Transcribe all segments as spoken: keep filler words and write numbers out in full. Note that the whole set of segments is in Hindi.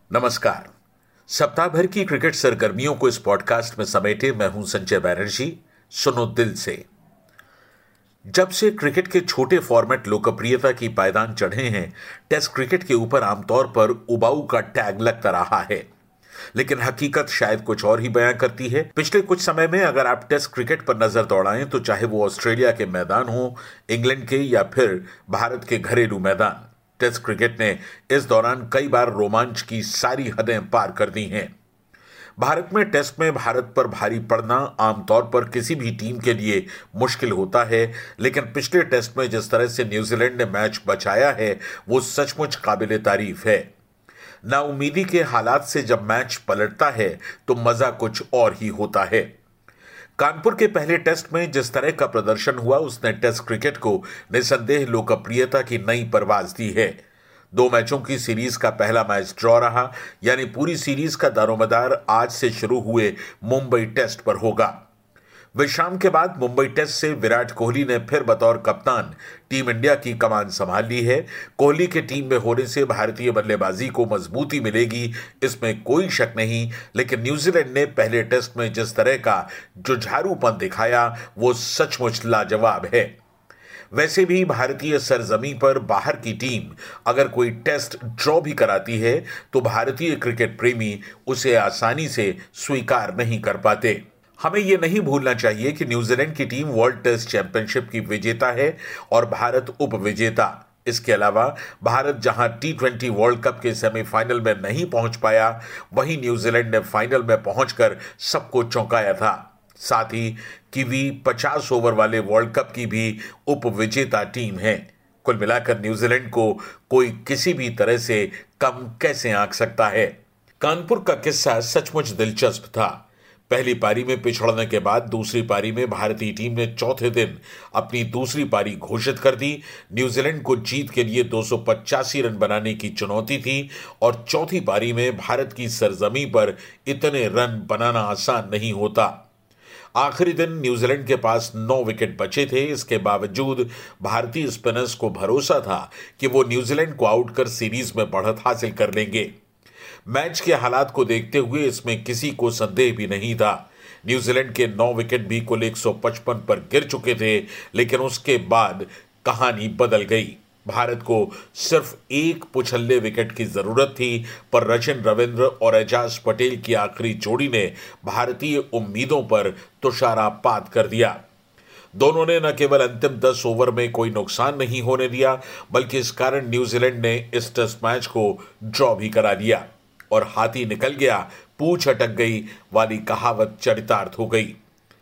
नमस्कार। सप्ताह भर की क्रिकेट सरगर्मियों को इस पॉडकास्ट में समेटे मैं हूं संजय बैनर्जी। सुनो दिल से। जब से क्रिकेट के छोटे फॉर्मेट लोकप्रियता की पायदान चढ़े हैं, टेस्ट क्रिकेट के ऊपर आमतौर पर उबाऊ का टैग लगता रहा है, लेकिन हकीकत शायद कुछ और ही बयां करती है। पिछले कुछ समय में अगर आप टेस्ट क्रिकेट पर नजर दौड़ाएं तो चाहे वो ऑस्ट्रेलिया के मैदान हो, इंग्लैंड के या फिर भारत के घरेलू मैदान, टेस्ट क्रिकेट ने इस दौरान कई बार रोमांच की सारी हदें पार कर दी हैं। भारत में टेस्ट में भारत पर भारी पड़ना आमतौर पर किसी भी टीम के लिए मुश्किल होता है, लेकिन पिछले टेस्ट में जिस तरह से न्यूजीलैंड ने मैच बचाया है वो सचमुच काबिले तारीफ है। नाउमीदी के हालात से जब मैच पलटता है तो मजा कुछ और ही होता है। कानपुर के पहले टेस्ट में जिस तरह का प्रदर्शन हुआ उसने टेस्ट क्रिकेट को निसंदेह लोकप्रियता की नई परवाज दी है। दो मैचों की सीरीज का पहला मैच ड्रॉ रहा, यानी पूरी सीरीज का दारोमदार आज से शुरू हुए मुंबई टेस्ट पर होगा। विश्राम के बाद मुंबई टेस्ट से विराट कोहली ने फिर बतौर कप्तान टीम इंडिया की कमान संभाल ली है। कोहली के टीम में होने से भारतीय बल्लेबाजी को मजबूती मिलेगी, इसमें कोई शक नहीं, लेकिन न्यूजीलैंड ने पहले टेस्ट में जिस तरह का जुझारूपन दिखाया वो सचमुच लाजवाब है। वैसे भी भारतीय सरजमी पर बाहर की टीम अगर कोई टेस्ट ड्रॉ भी कराती है तो भारतीय क्रिकेट प्रेमी उसे आसानी से स्वीकार नहीं कर पाते। हमें यह नहीं भूलना चाहिए कि न्यूजीलैंड की टीम वर्ल्ड टेस्ट चैंपियनशिप की विजेता है और भारत उपविजेता। इसके अलावा भारत जहां टी ट्वेंटी वर्ल्ड कप के सेमीफाइनल में नहीं पहुंच पाया, वहीं न्यूजीलैंड ने फाइनल में पहुंचकर सबको चौंकाया था। साथ ही कीवी पचास ओवर वाले वर्ल्ड कप की भी उपविजेता टीम है। कुल मिलाकर न्यूजीलैंड को कोई किसी भी तरह से कम कैसे आंक सकता है। कानपुर का किस्सा सचमुच दिलचस्प था। पहली पारी में पिछड़ने के बाद दूसरी पारी में भारतीय टीम ने चौथे दिन अपनी दूसरी पारी घोषित कर दी। न्यूजीलैंड को जीत के लिए दो सौ पचासी रन बनाने की चुनौती थी और चौथी पारी में भारत की सरजमी पर इतने रन बनाना आसान नहीं होता। आखिरी दिन न्यूजीलैंड के पास नौ विकेट बचे थे। इसके बावजूद भारतीय स्पिनर्स को भरोसा था कि वो न्यूजीलैंड को आउट कर सीरीज में बढ़त हासिल कर लेंगे। मैच के हालात को देखते हुए इसमें किसी को संदेह भी नहीं था। न्यूजीलैंड के नौ विकेट भी कुल एक सौ पचपन पर गिर चुके थे, लेकिन उसके बाद कहानी बदल गई। भारत को सिर्फ एक पुछल्ले विकेट की जरूरत थी, पर रचिन रविंद्र और एजाज पटेल की आखिरी जोड़ी ने भारतीय उम्मीदों पर तुषारापात कर दिया। दोनों ने न केवल अंतिम दस ओवर में कोई नुकसान नहीं होने दिया, बल्कि इस कारण न्यूजीलैंड ने इस टेस्ट मैच को ड्रॉ भी करा दिया और हाथी निकल गया पूंछ अटक गई वाली कहावत चरितार्थ हो गई।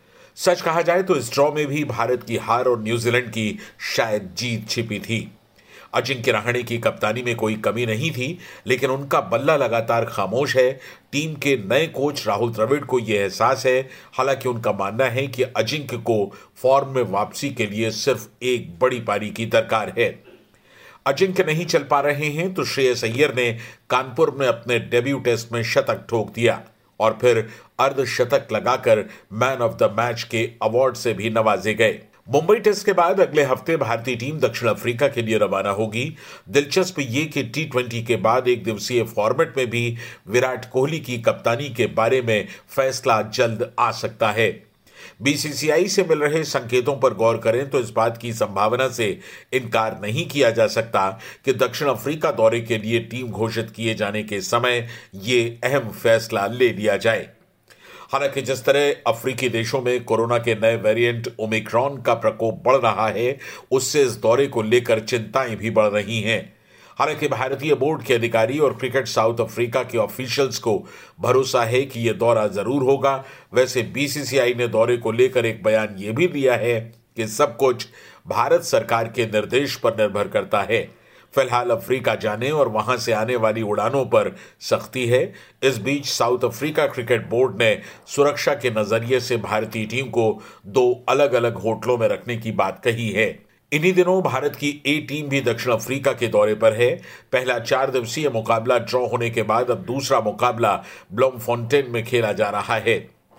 सच कहा जाए तो इस ड्रॉ में भी भारत की हार और न्यूजीलैंड की शायद जीत छिपी थी। अजिंक्य रहाणे की कप्तानी में कोई कमी नहीं थी, लेकिन उनका बल्ला लगातार खामोश है। टीम के नए कोच राहुल द्रविड़ को यह एहसास है। हालांकि उनका मानना है कि अजिंक्य को फॉर्म में वापसी के लिए सिर्फ एक बड़ी पारी की दरकार है। अजिंक्य नहीं चल पा रहे हैं तो श्रेयस अय्यर ने कानपुर में अपने डेब्यू टेस्ट में शतक ठोक दिया और फिर अर्धशतक लगाकर मैन ऑफ द मैच के अवार्ड से भी नवाजे गए। मुंबई टेस्ट के बाद अगले हफ्ते भारतीय टीम दक्षिण अफ्रीका के लिए रवाना होगी। दिलचस्प ये कि टी ट्वेंटी के बाद एक दिवसीय फॉर्मेट में भी विराट कोहली की कप्तानी के बारे में फैसला जल्द आ सकता है। बीसीसीआई से मिल रहे संकेतों पर गौर करें तो इस बात की संभावना से इनकार नहीं किया जा सकता कि दक्षिण अफ्रीका दौरे के लिए टीम घोषित किए जाने के समय ये अहम फैसला ले लिया जाए। हालांकि जिस तरह अफ्रीकी देशों में कोरोना के नए वेरिएंट ओमिक्रॉन का प्रकोप बढ़ रहा है, उससे इस दौरे को लेकर चिंताएं भी बढ़ रही हैं। हालांकि भारतीय बोर्ड के अधिकारी और क्रिकेट साउथ अफ्रीका के ऑफिशियल्स को भरोसा है कि यह दौरा जरूर होगा। वैसे बीसीसीआई ने दौरे को लेकर एक बयान यह भी दिया है कि सब कुछ भारत सरकार के निर्देश पर निर्भर करता है। फिलहाल अफ्रीका जाने और वहां से आने वाली उड़ानों पर सख्ती है। इस बीच साउथ अफ्रीका क्रिकेट बोर्ड ने सुरक्षा के नजरिए से भारतीय टीम को दो अलग अलग होटलों में रखने की बात कही है। इन्हीं दिनों भारत की ए टीम भी दक्षिण अफ्रीका के दौरे पर है। पहला चार दिवसीय मुकाबला ड्रॉ होने के बाद अब दूसरा मुकाबला ब्लूमफॉन्टेन में खेला जा रहा है।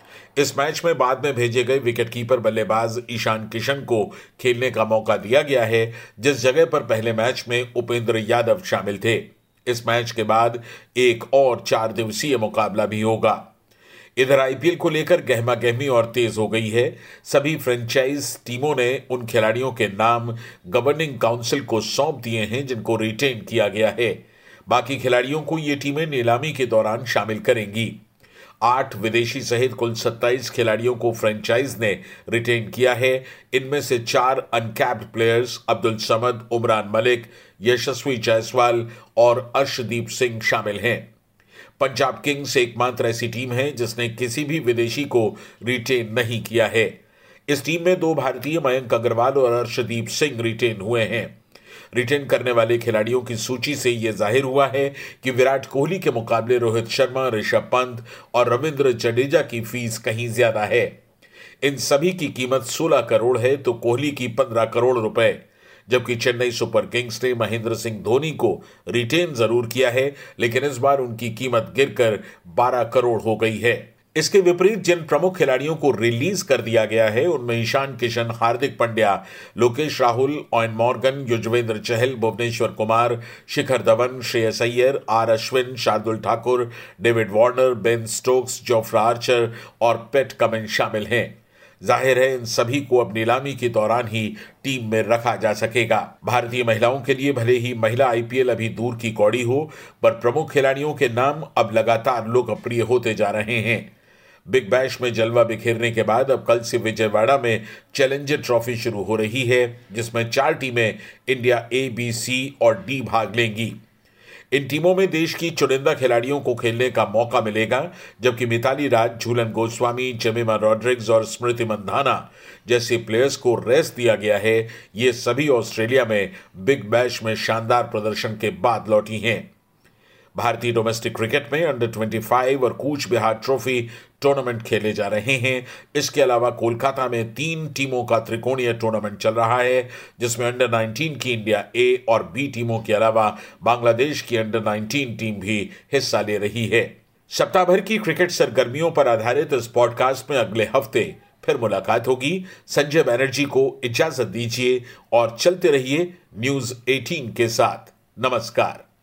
इस मैच में बाद में भेजे गए विकेटकीपर बल्लेबाज ईशान किशन को खेलने का मौका दिया गया है, जिस जगह पर पहले मैच में उपेंद्र यादव शामिल थे। इस मैच के बाद एक और चार दिवसीय मुकाबला भी होगा। इधर आईपीएल को लेकर गहमा गहमी और तेज हो गई है। सभी फ्रेंचाइज टीमों ने उन खिलाड़ियों के नाम गवर्निंग काउंसिल को सौंप दिए हैं जिनको रिटेन किया गया है। बाकी खिलाड़ियों को ये टीमें नीलामी के दौरान शामिल करेंगी। आठ विदेशी सहित कुल सत्ताईस खिलाड़ियों को फ्रेंचाइज ने रिटेन किया है। इनमें से चार अनकैप्ड प्लेयर्स अब्दुल समद, उमरान मलिक, यशस्वी जायसवाल और अर्शदीप सिंह शामिल हैं। पंजाब किंग्स एकमात्र ऐसी टीम है जिसने किसी भी विदेशी को रिटेन नहीं किया है। इस टीम में दो भारतीय मयंक अग्रवाल और अर्शदीप सिंह रिटेन हुए हैं। रिटेन करने वाले खिलाड़ियों की सूची से यह जाहिर हुआ है कि विराट कोहली के मुकाबले रोहित शर्मा, ऋषभ पंत और रविंद्र जडेजा की फीस कहीं ज्यादा है। इन सभी की कीमत सोलह करोड़ है तो कोहली की पंद्रह करोड़ रुपए, जबकि चेन्नई सुपर किंग्स ने महेंद्र सिंह धोनी को रिटेन जरूर किया है, लेकिन इस बार उनकी कीमत गिरकर बारह करोड़ हो गई है। इसके विपरीत जिन प्रमुख खिलाड़ियों को रिलीज कर दिया गया है उनमें Ishan Kishan, Hardik Pandya, Lokesh Rahul, Eoin Morgan, Yuzvendra Chahal, Bhuvneshwar Kumar, Shikhar Dhawan, Shreyas Iyer, R Ashwin, Shardul Thakur, David Warner, Ben Stokes, Jofra Archer और पैट कमिंस शामिल हैं। जाहिर है इन सभी को अब नीलामी के दौरान ही टीम में रखा जा सकेगा। भारतीय महिलाओं के लिए भले ही महिला आईपीएल अभी दूर की कौड़ी हो, पर प्रमुख खिलाड़ियों के नाम अब लगातार लोकप्रिय होते जा रहे हैं। बिग बैश में जलवा बिखेरने के बाद अब कल से विजयवाड़ा में चैलेंजर ट्रॉफी शुरू हो रही है, जिसमें चार टीमें इंडिया ए, बी, सी और डी भाग लेंगी। इन टीमों में देश की चुनिंदा खिलाड़ियों को खेलने का मौका मिलेगा, जबकि मिताली राज, झूलन गोस्वामी, जेमिमा रॉड्रिग्स और स्मृति मंधाना जैसे प्लेयर्स को रेस्ट दिया गया है। ये सभी ऑस्ट्रेलिया में बिग बैश में शानदार प्रदर्शन के बाद लौटी हैं। भारतीय डोमेस्टिक क्रिकेट में अंडर पच्चीस और कूच बिहार ट्रॉफी टूर्नामेंट खेले जा रहे हैं। इसके अलावा कोलकाता में तीन टीमों का त्रिकोणीय टूर्नामेंट चल रहा है, जिसमें अंडर उन्नीस की इंडिया ए और बी टीमों के अलावा बांग्लादेश की अंडर उन्नीस टीम भी हिस्सा ले रही है। सप्ताह भर की क्रिकेट सरगर्मियों पर आधारित इस पॉडकास्ट में अगले हफ्ते फिर मुलाकात होगी। संजय बैनर्जी को इजाजत दीजिए और चलते रहिए न्यूज अठारह के साथ। नमस्कार।